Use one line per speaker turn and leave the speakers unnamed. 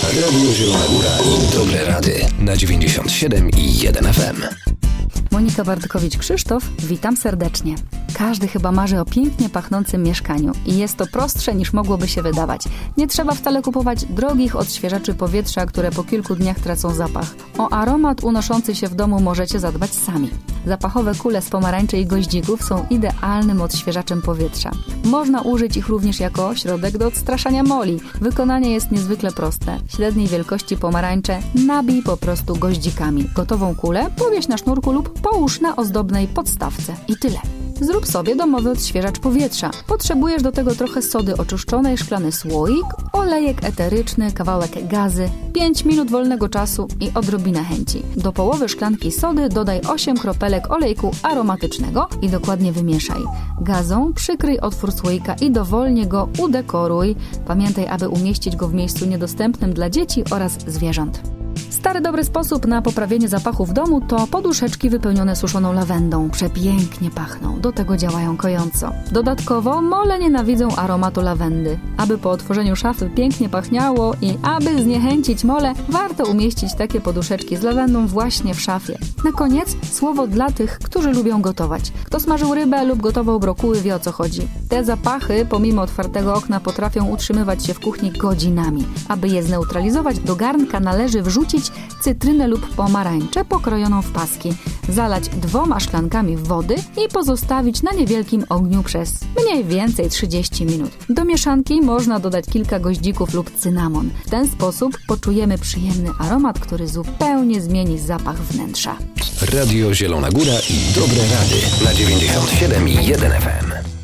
Radio Zielona Góra i dobre rady na 97,1 FM.
Monika Bartkowicz-Krzysztof, witam serdecznie. Każdy chyba marzy o pięknie pachnącym mieszkaniu i jest to prostsze niż mogłoby się wydawać. Nie trzeba wcale kupować drogich odświeżaczy powietrza, które po kilku dniach tracą zapach. O aromat unoszący się w domu możecie zadbać sami. Zapachowe kule z pomarańczy i goździków są idealnym odświeżaczem powietrza. Można użyć ich również jako środek do odstraszania moli. Wykonanie jest niezwykle proste. Średniej wielkości pomarańcze nabij po prostu goździkami. Gotową kulę powieś na sznurku lub połóż na ozdobnej podstawce. I tyle. Zrób sobie domowy odświeżacz powietrza. Potrzebujesz do tego trochę sody oczyszczonej, szklany słoik, olejek eteryczny, kawałek gazy, 5 minut wolnego czasu i odrobinę chęci. Do połowy szklanki sody dodaj 8 kropelek olejku aromatycznego i dokładnie wymieszaj. Gazą przykryj otwór słoika i dowolnie go udekoruj. Pamiętaj, aby umieścić go w miejscu niedostępnym dla dzieci oraz zwierząt. Stary dobry sposób na poprawienie zapachu w domu to poduszeczki wypełnione suszoną lawendą. Przepięknie pachną, do tego działają kojąco. Dodatkowo mole nienawidzą aromatu lawendy. Aby po otworzeniu szafy pięknie pachniało i aby zniechęcić mole, warto umieścić takie poduszeczki z lawendą właśnie w szafie. Na koniec słowo dla tych, którzy lubią gotować. Kto smażył rybę lub gotował brokuły, wie o co chodzi. Te zapachy, pomimo otwartego okna, potrafią utrzymywać się w kuchni godzinami. Aby je zneutralizować, do garnka należy wrzucić cytrynę lub pomarańczę pokrojoną w paski, zalać 2 szklankami wody i pozostawić na niewielkim ogniu przez mniej więcej 30 minut. Do mieszanki można dodać kilka goździków lub cynamon. W ten sposób poczujemy przyjemny aromat, który zupełnie zmieni zapach wnętrza.
Radio Zielona Góra i dobre rady na 97,1 FM.